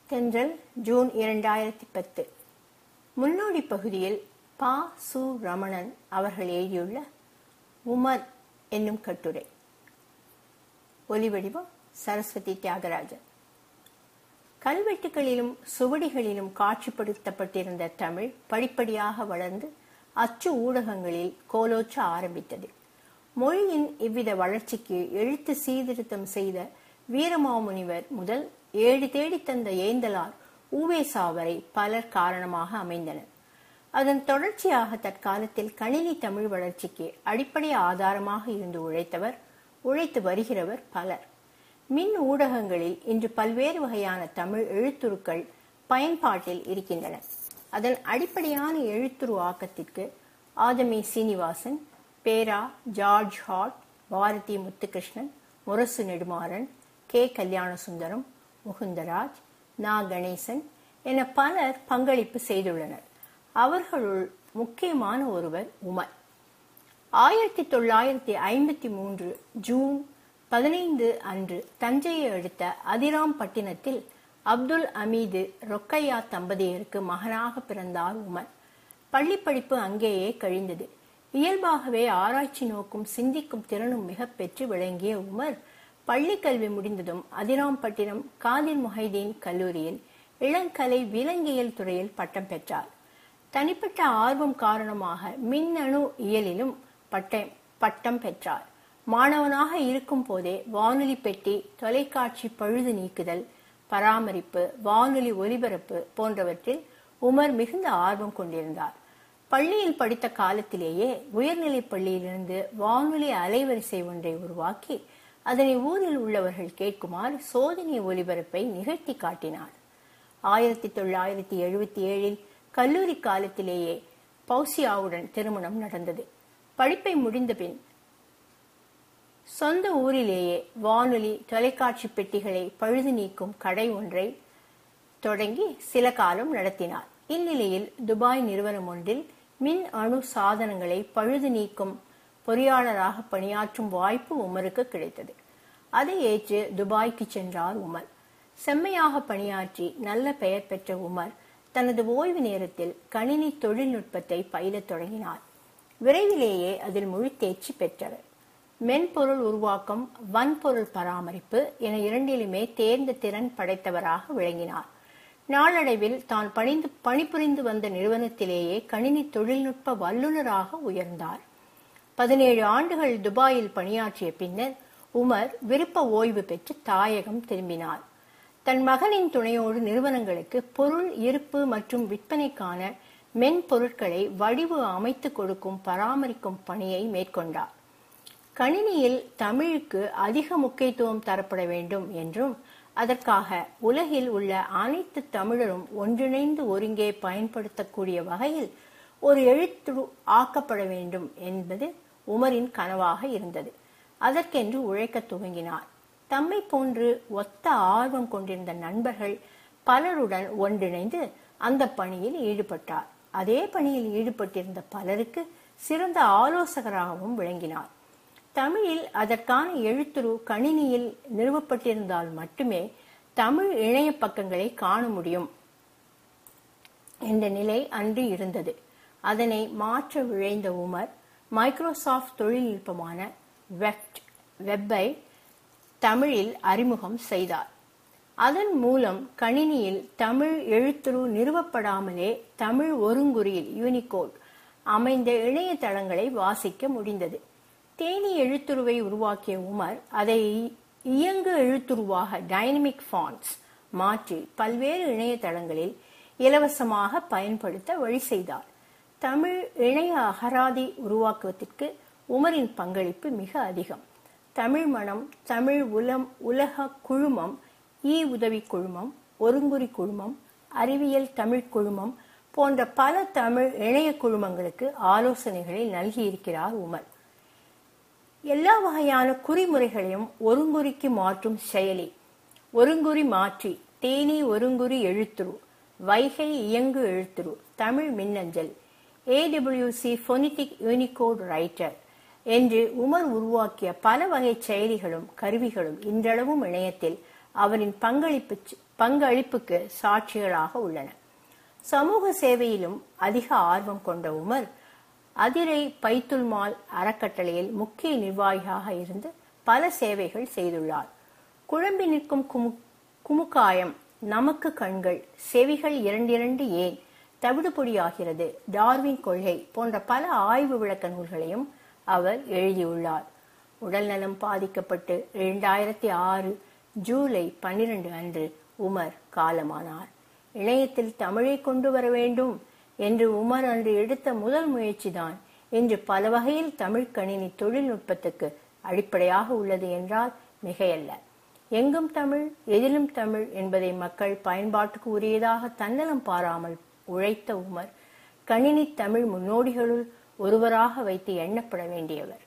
தென்றல் ஜூன் 2010. முன்னோடி பகுதியில் பா. சு. ரமணன் அவர்கள் எழுதியுள்ள உமர் என்னும் கட்டுரை. ஒலிவடிவம் சரஸ்வதி தியாகராஜன். கல்வெட்டுகளிலும் சுவடிகளிலும் காட்சிப்படுத்தப்பட்டிருந்த தமிழ் படிப்படியாக வளர்ந்து அச்சு ஊடகங்களில் கோலோச்ச ஆரம்பித்தது. மொழியின் இவ்வித வளர்ச்சிக்கு எழுத்து சீர்திருத்தம் செய்த வீரமாமுனிவர் முதல் ஏடு தேடி தந்த ஏந்தலார் ஊவேசா வரை பலர் காரணமாக அமைந்தனர். அதன் தொடர்ச்சியாக தற்காலத்தில் கணினி தமிழ் வளர்ச்சிக்கு அடிப்படை ஆதாரமாக இருந்து உழைத்து வருகிறவர் பலர். மின் ஊடகங்களில் இன்று பல்வேறு வகையான தமிழ் எழுத்துருக்கள் பயன்பாட்டில் இருக்கின்றன. அதன் அடிப்படையான எழுத்துரு ஆக்கத்திற்கு ஆதமி சீனிவாசன், பேரா George Hart, Bharathi Muthukrishnan, Murasu Nedumaran, K. Kalyanasundaram, Mukundaraj, நா. கணேசன் என பலர் பங்களிப்பு செய்துள்ளனர். அவர்களுள் முக்கியமான ஒருவர் உமர். 1953 ஜூன் 15 அன்று தஞ்சையை அடுத்த அதிராம்பட்டினத்தில் அப்துல் அமீது ரொக்கையா தம்பதியருக்கு மகனாக பிறந்தார் உமர். பள்ளி படிப்பு அங்கேயே கழிந்தது. இயல்பாகவே ஆராய்ச்சி நோக்கும் சிந்திக்கும் திறனும் மிக பெற்று விளங்கிய உமர் பள்ளி கல்வி முடிந்ததும் அதிராம்பட்டினம் காதிர் முஹைதீன் கல்லூரியில் இளங்கலை விலங்கியல் துறையில் பட்டம் பெற்றார். தனிப்பட்ட ஆர்வம் காரணமாக மின்னணு இயலிலும் பட்டம் பெற்றார். மாணவனாக இருக்கும் போதே வானொலி பெட்டி, தொலைக்காட்சி பழுது நீக்குதல், பராமரிப்பு, வானொலி ஒலிபரப்பு போன்றவற்றில் உமர் மிகுந்த ஆர்வம் கொண்டிருந்தார். பள்ளியில் படித்த காலத்திலேயே உயர்நிலை பள்ளியிலிருந்து வானொலி அலைவரிசை ஒன்றை உருவாக்கி அதனை ஊரில் உள்ளவர்கள் கேட்குமாறு சோதனை ஒலிபரப்பை நிகழ்த்தி காட்டினார். 1977 கல்லூரி காலத்திலேயே பௌசியாவுடன் திருமணம் நடந்தது. படிப்பை முடிந்த பின் சொந்த ஊரிலேயே வானொலி, தொலைக்காட்சி பெட்டிகளை பழுது நீக்கும் கடை ஒன்றை தொடங்கி சில காலம் நடத்தினார். இந்நிலையில் துபாய் நிறுவனம் ஒன்றில் மின் அணு சாதனங்களை பழுது நீக்கும் பொறியாளராக பணியாற்றும் வாய்ப்பு உமருக்கு கிடைத்தது. அதை ஏற்று துபாய்க்கு சென்றார் உமர். செம்மையாக பணியாற்றி நல்ல பெயர் பெற்ற உமர் தனது ஓய்வு நேரத்தில் கணினி தொழில்நுட்பத்தை பயிலத் தொடங்கினார். விரைவிலேயே அதில் முழு தேர்ச்சி பெற்றவர். மென்பொருள் உருவாக்கம், வன்பொருள் பராமரிப்பு என இரண்டிலுமே தேர்ந்த திறன் படைத்தவராக விளங்கினார். நாளடைவில் தான் பணிபுரிந்து வந்த நிறுவனத்திலேயே கணினி தொழில்நுட்ப வல்லுநராக உயர்ந்தார். 17 ஆண்டுகள் துபாயில் பணியாற்றிய பின்னர் உமர் விருப்ப ஓய்வு பெற்று தாயகம் திரும்பினார். தன் மகனின் துணையோடு நிறுவனங்களுக்கு பொருள் இருப்பு மற்றும் விற்பனைக்கான மென்பொருட்களை வடிவு அமைத்து கொடுக்கும் பராமரிக்கும் பணியை மேற்கொண்டார். கணினியில் தமிழுக்கு அதிக முக்கியத்துவம் தரப்பட வேண்டும் என்றும் அதற்காக உலகில் உள்ள அனைத்து தமிழரும் ஒன்றிணைந்து ஒருங்கே பயன்படுத்தக்கூடிய வகையில் ஒரு எழுத்துரு ஆக்கப்பட வேண்டும் என்பது உமரின் கனவாக இருந்தது. அதற்கென்று உழைக்க துவங்கினார். தம்மை போன்று ஒத்த ஆர்வம் கொண்டிருந்த நண்பர்கள் பலருடன் ஒன்றிணைந்து அந்த பணியில் ஈடுபட்டார். அதே பணியில் ஈடுபட்டிருந்த பலருக்கு சிறந்த ஆலோசகராகவும் விளங்கினார். தமிழில் அதற்கான எழுத்துரு கணினியில் நிறுவப்பட்டிருந்தால் மட்டுமே தமிழ் இணைய பக்கங்களை காண முடியும் என்ற நிலை அன்று இருந்தது. அதனை மாற்ற விழைந்த உமர் மைக்ரோசாப்ட் தொழில்நுட்பமான வெப்பை தமிழில் அறிமுகம் செய்தார். அதன் மூலம் கணினியில் தமிழ் எழுத்துரு நிறுவப்படாமலே தமிழ் ஒருங்குறியில் யூனிகோட் அமைந்த இணையதளங்களை வாசிக்க முடிந்தது. தேனி எழுத்துருவை உருவாக்கிய உமர் அதை இயங்கு எழுத்துருவாக டைனமிக் ஃபாண்ட்ஸ் மாற்றி பல்வேறு இணையதளங்களில் இலவசமாக பயன்படுத்த வழி செய்தார். தமிழ் இணைய அகராதி உருவாக்குவதற்கு உமரின் பங்களிப்பு மிக அதிகம். தமிழ் மணம், தமிழ் உலக குழுமம், உதவி குழுமம், ஒருங்குறி குழுமம், அறிவியல் தமிழ் குழுமம் போன்ற பல தமிழ் இணைய குழுமங்களுக்கு ஆலோசனைகளை நல்கியிருக்கிறார் உமர். எல்லா வகையான குறிமுறைகளையும் ஒருங்குறிக்கு மாற்றும் செயலி, ஒருங்குறி மாற்றி, தேனி ஒருங்குறி எழுத்துரு, வைகை இயங்கு எழுத்துரு, தமிழ் மின்னஞ்சல், AWC போனிட்டிக் யூனிகோட் ரைட்டர் என்று உமர் உருவாக்கிய பல வகை செயலிகளும் கருவிகளும் இன்றளவும் இணையத்தில் அவரின் பங்களிப்பு பங்களிப்புக்கு சாட்சிகளாக உள்ளன. சமூக சேவையிலும் அதிக ஆர்வம் கொண்ட உமர் அதிரை பைத்துல் மால் அறக்கட்டளையில் முக்கிய நிர்வாகியாக இருந்து பல சேவைகள் செய்துள்ளார். குழம்பி நிற்கும் குமுக்காயம், நமக்கு கண்கள், செவிகள் இரண்டிரண்டு ஏன், தவிடுபொடியாகிறது, டார்வின் கொள்கை போன்ற பல ஆய்வு விளக்க நூல்களையும் அவர் எழுதியுள்ளார். உடல்நலம் பாதிக்கப்பட்டு 2006 ஜூலை 12 அன்று உமர் காலமானார். இணையத்தில் தமிழை கொண்டு வர வேண்டும் என்று உமர் அன்று எடுத்த முதல் முயற்சிதான் இன்று பல வகையில் தமிழ் கணினி தொழில்நுட்பத்துக்கு அடிப்படையாக உள்ளது என்றால் மிகையல்ல. எங்கும் தமிழ், எதிலும் தமிழ் என்பதை மக்கள் பயன்பாட்டுக்கு உரியதாக தன்னலம் பாராமல் உழைத்த உமர் கணினி தமிழ் முன்னோடிகளுள் ஒருவராக வைத்து எண்ணப்பட வேண்டியவர்.